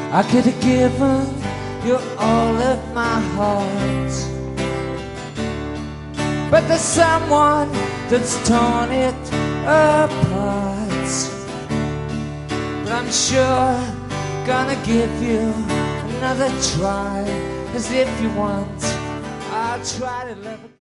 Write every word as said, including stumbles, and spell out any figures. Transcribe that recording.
I could have given you all of my heart, but there's someone that's torn it apart. But I'm sure gonna give you another try, 'cause if you want, I'll try to love it.